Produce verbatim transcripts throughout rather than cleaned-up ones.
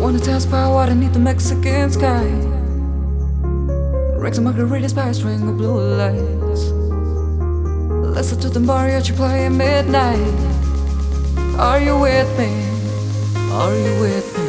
wanna dance by water beneath the Mexican sky. Drinks and margaritas by a string of blue lights. Listen to the mariachi play at midnight. Are you with me? Are you with me?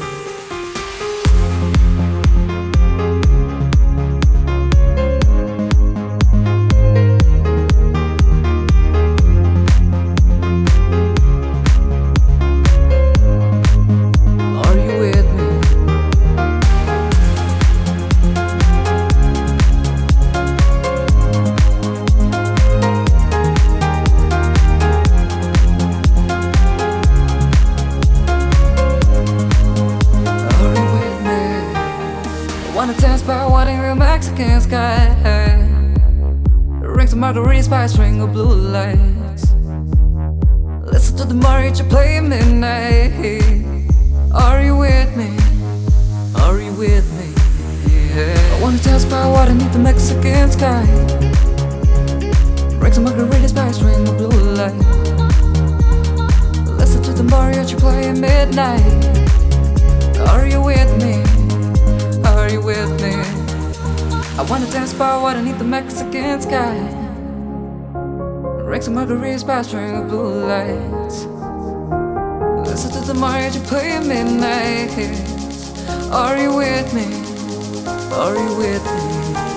Wanna dance by water in the Mexican sky. Drinks and margaritas by a string of blue lights. Listen to the mariachi play at midnight. Are you with me? Are you with me? Yeah. I wanna dance by water beneath the Mexican sky. Drinks and margaritas by a string of blue lights. Listen to the mariachi play at midnight. Are you with me? Are you with me? I wanna dance by water beneath the Mexican sky. Drinks and margaritas by a string of blue lights. Listen to the mariachi play at midnight. Are you with me? Are you with me?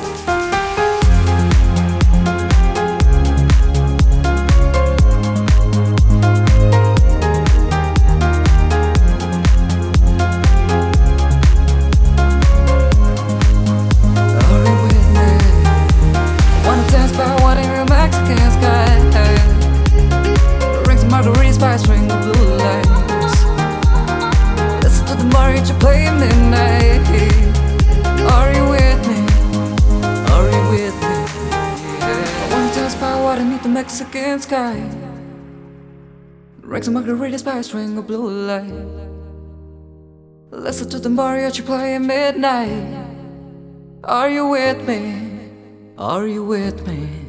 Margaritas by a string of blue lights. Listen to the mariachi play at midnight. Are you with me? Are you with me? Yeah. I wanna dance by water beneath the Mexican sky. Drinks and margaritas by a string of blue lights. Listen to the mariachi play at midnight. Are you with me? Are you with me?